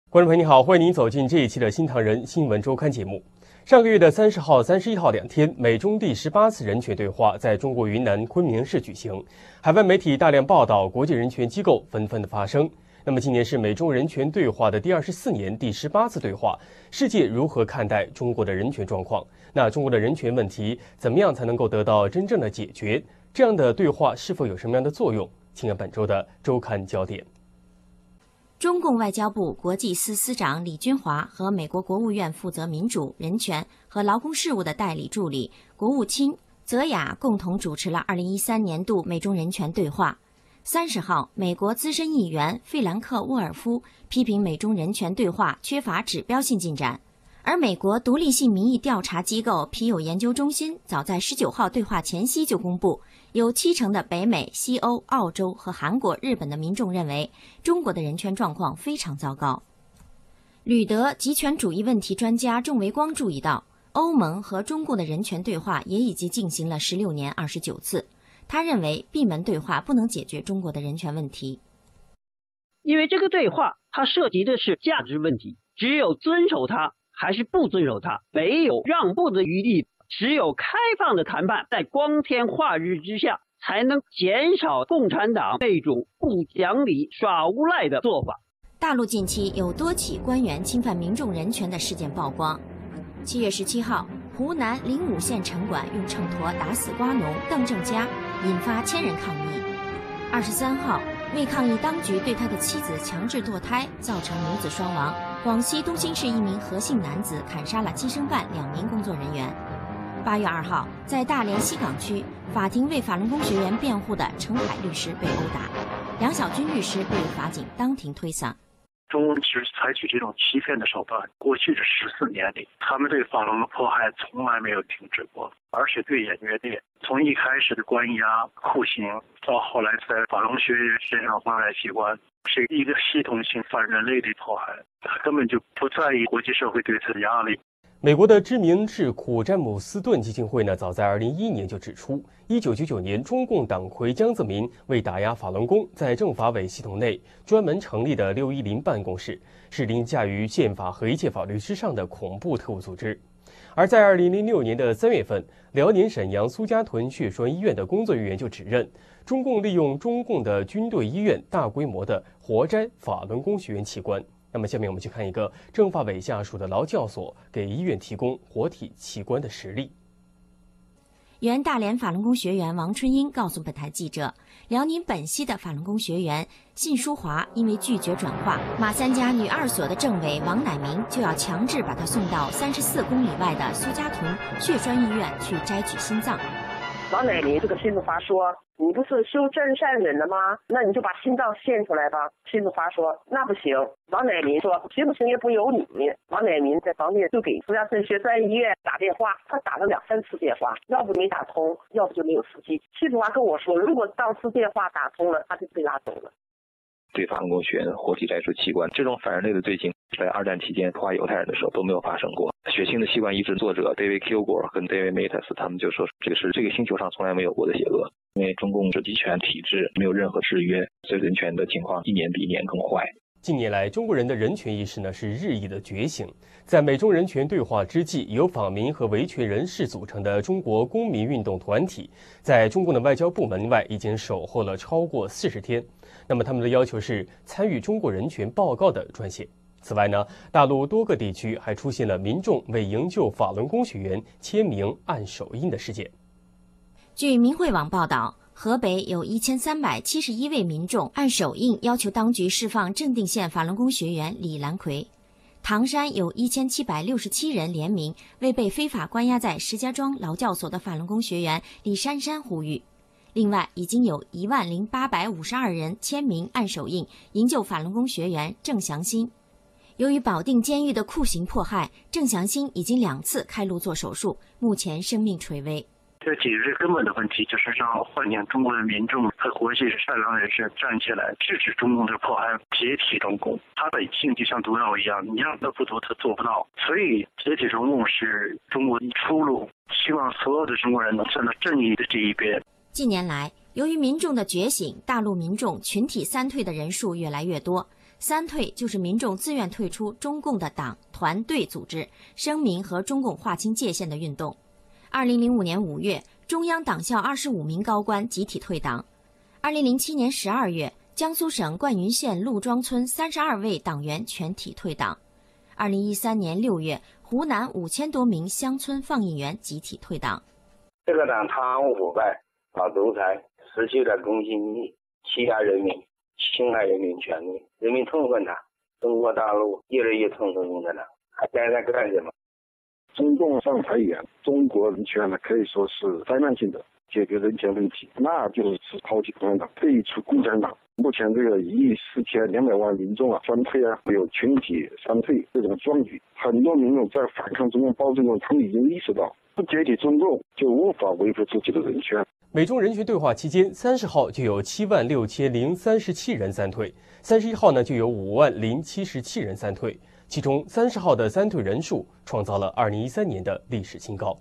观众朋友你好，欢迎您走进这一期的《新唐人新闻周刊》节目。上个月的30号、31号2天，美中第18次人权对话在中国云南昆明市举行，海外媒体大量报道，国际人权机构纷纷的发声。那么今年是美中人权对话的第24年，第18次对话，世界如何看待中国的人权状况？那中国的人权问题怎么样才能够得到真正的解决？这样的对话是否有什么样的作用？请看本周的周刊焦点。 中共外交部国际司司长李军华和美国国务院负责民主、人权和劳工事务的代理助理国务卿泽雅共同主持了2013年度美中人权对话。30号，美国资深议员费兰克·沃尔夫批评美中人权对话缺乏指标性进展，而美国独立性民意调查机构皮尤研究中心早在19号对话前夕就公布，有70%的北美、西欧、澳洲和韩国、日本的民众认为中国的人权状况非常糟糕。旅德极权主义问题专家仲维光注意到，欧盟和中共的人权对话也已经进行了16年29次。他认为闭门对话不能解决中国的人权问题， 因为这个对话它涉及的是价值问题，只有遵守它还是不遵守它，没有让步的余地，只有开放的谈判，在光天化日之下才能减少共产党那种不讲理、耍无赖的做法。 大陆近期有多起官员侵犯民众人权的事件曝光。7月17号，湖南灵武县城管用秤砣打死瓜农邓正佳，引发千人抗议。23号，为抗议当局对他的妻子强制堕胎，造成母子双亡，广西东兴市一名何姓男子砍杀了计生办2名工作人员。8月2号，在大连西岗区，法庭为法轮功学员辩护的程海律师被殴打，梁小军律师被法警当庭推搡。 中共其实采取这种欺骗的手段，过去这14年里，他们对法轮的迫害从来没有停止过，而且越演越烈。从一开始的关押、酷刑，到后来在法轮学员身上放在器官，是一个系统性反人类的迫害。他根本就不在意国际社会对他的压力。 美国的知名智库詹姆斯顿基金会呢，早在2011年就指出，1999年中共党魁江泽民为打压法轮功，在政法委系统内专门成立的610办公室，是凌驾于宪法和一切法律之上的恐怖特务组织。而在2006年的3月份，辽宁沈阳苏家屯血栓医院的工作人员就指认，中共利用中共的军队医院大规模的活摘法轮功学员器官。那么下面我们去看一个政法委下属的劳教所给医院提供活体器官的实例。 原大连法轮功学员王春英告诉本台记者，辽宁本溪的法轮功学员信淑华因为拒绝转化，马三家女二所的政委王乃明就要强制把她送到34公里外的苏家屯血栓医院去摘取心脏。 王乃明这个信淑华说，你不是修真善忍的吗？那你就把心脏献出来吧。信淑华说那不行。王乃明说行不行也不由你。王乃明在房间就给苏家屯血栓医院打电话，他打了2-3次电话，要不没打通，要不就没有司机。信淑华跟我说，如果当次电话打通了，他就被拉走了。 对法轮功学员活体摘除器官，这种反人类的罪行在2战期间迫害犹太人的时候都没有发生过。血清的器官移植作者 David Kilgore 跟 David Matas 他们就说，这个是这个星球上从来没有过的邪恶，因为中共是集权体制，没有任何制约，所以人权的情况一年比一年更坏。 近年来，中国人的人权意识呢是日益的觉醒。在美中人权对话之际，由访民和维权人士组成的中国公民运动团体，在中共的外交部门外已经守候了超过40天。那么他们的要求是参与中国人权报告的撰写。此外呢，大陆多个地区还出现了民众为营救法轮功学员签名按手印的事件。 据明慧网报道，河北有1371位民众按手印要求当局释放镇定县法轮功学员李兰奎。唐山有1767人联名为被非法关押在石家庄劳教所的法轮功学员李珊珊呼吁。另外，已经有10852人签名按手印营救法轮功学员郑祥新。由于保定监狱的酷刑迫害，郑祥新已经2次开颅做手术，目前生命垂危。 这解决根本的问题，就是让唤醒中国的民众和国际善良人士站起来，制止中共的迫害，解体中共。他本性就像毒药一样，你让他不毒，他做不到。所以，解体中共是中国的出路。希望所有的中国人能站到正义的这一边。 近年来， 由于民众的觉醒，大陆民众群体三退的人数越来越多。三退就是民众自愿退出中共的党、团队组织，声明和中共划清界限的运动。2005年5月，中央党校25名高官集体退党。2007年12月，江苏省灌云县陆庄村32位党员全体退党。2013年6月，湖南5000多名乡村放映员集体退党。 这个党贪污腐败、搞独裁，失去了公信力，欺压人民，侵害人民权利，人民痛恨他。中国大陆越来越痛恨共产党，还该在干什么？ 中共上台以来，中国人权呢可以说是灾难性的解决人权问题，那就是抛弃共产党，退出共产党。目前这个14200万民众三退有群体三退这种壮举，很多民众在反抗中共暴政中，他们已经意识到，不解体中共就无法维护自己的人权。 美中人权对话期间，30号就有76037人三退，31号呢就有50077人三退，其中30号的三退人数创造了2013年的历史新高。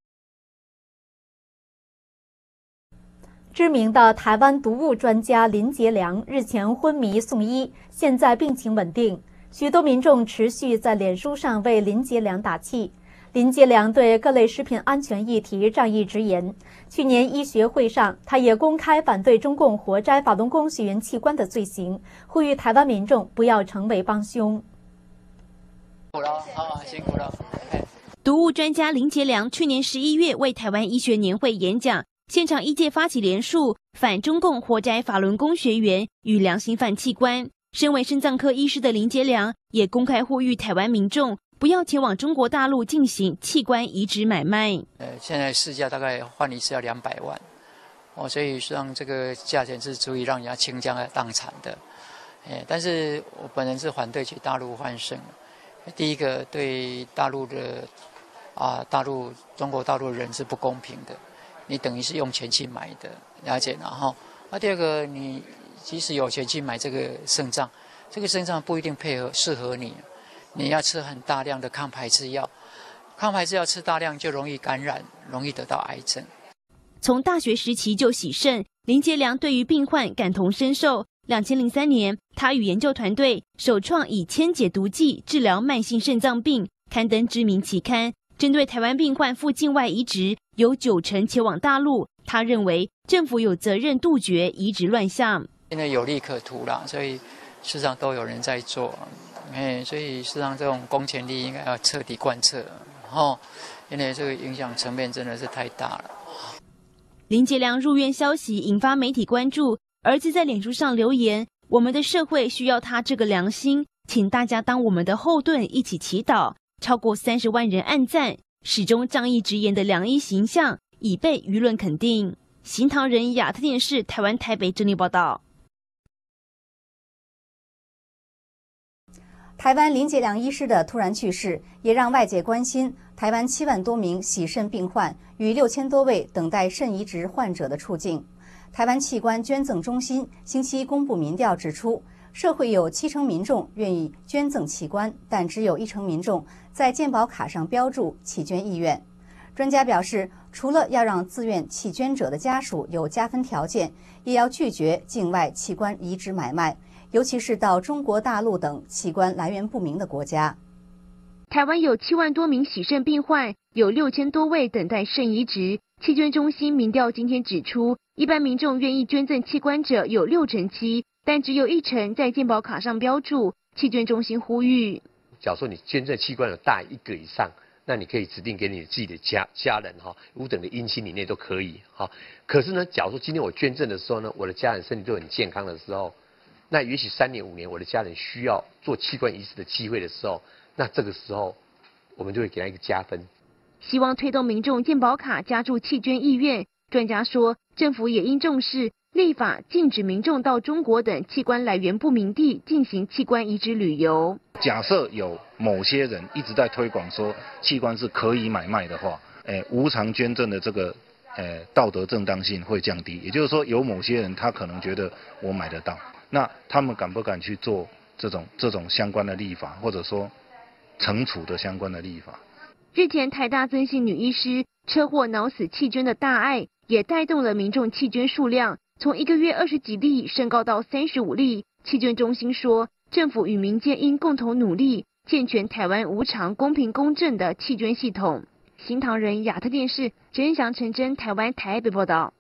知名的台湾毒物专家林杰良日前昏迷送医，现在病情稳定。许多民众持续在脸书上为林杰良打气。林杰良对各类食品安全议题仗义直言。去年医学会上，他也公开反对中共活摘法轮功学员器官的罪行，呼吁台湾民众不要成为帮凶。 辛苦了，辛苦了。 毒物专家林杰良去年11月为台湾医学年会演讲，现场医界发起联署，反中共活摘法轮功学员与良心犯器官。身为肾脏科医师的林杰良也公开呼吁台湾民众不要前往中国大陆进行器官移植买卖。 现在市价大概换一次要200万，所以实际上这个价钱是足以让人家倾家荡产的。但是我本人是反对去大陆换肾。第一个对大陆的中国大陆人是不公平的，你等于是用钱去买的，了解？然后第二个，你即使有钱去买这个肾脏，这个肾脏不一定适合你，你要吃很大量的抗排斥药，抗排斥药吃大量就容易感染，容易得到癌症。 从大学时期就洗肾，林杰良对于病患感同身受。2003年，他与研究团队首创以铅解毒剂治疗慢性肾脏病，刊登知名期刊。针对台湾病患赴境外移植，有90%前往大陆。他认为政府有责任杜绝移植乱象。 因为有利可图啦，所以事实上都有人在做。所以事实上这种公权力应该要彻底贯彻。因为这个影响层面真的是太大了。 林杰良入院消息引发媒体关注。儿子在脸书上留言：“我们的社会需要他这个良心，请大家当我们的后盾，一起祈祷。”超过30万人按赞，始终仗义直言的良医形象已被舆论肯定。新唐人亚太电视台湾台北整理报道。 台湾林杰良医师的突然去世，也让外界关心台湾7万多名洗肾病患与6000多位等待肾移植患者的处境。台湾器官捐赠中心星期一公布民调指出，社会有70%民众愿意捐赠器官，但只有1%民众在健保卡上标注弃捐意愿。专家表示，除了要让自愿弃捐者的家属有加分条件，也要拒绝境外器官移植买卖，尤其是到中国大陆等器官来源不明的国家。 台湾有7万多名洗肾病患，有6000多位等待肾移植。器捐中心民调今天指出，一般民众愿意捐赠器官者有67%，但只有1%在健保卡上标注。器捐中心呼吁， 假如说你捐赠器官有大1个以上，那你可以指定给你自己的家人5等的姻亲以内都可以可是呢，假如说今天我捐赠的时候呢，我的家人身体都很健康的时候，那也许3年5年我的家人需要做器官移植的机会的时候，那这个时候我们就会给他一个加分。 希望推动民众健保卡加注弃捐意愿。专家说，政府也应重视立法，禁止民众到中国等器官来源不明地进行器官移植旅游。 假设有某些人一直在推广说器官是可以买卖的话，无偿捐赠的这个道德正当性会降低。也就是说，有某些人他可能觉得我买得到，那他们敢不敢去做这种相关的立法，或者说惩处的相关的立法？ 日前台大曾姓女医师车祸脑死弃捐的大爱， 也带动了民众弃捐数量从1个月20几例升高到35例。弃捐中心说，政府与民间应共同努力，健全台湾无偿、公平、公正的弃捐系统。新唐人亚特电视陈祥、陈真台湾台北报道。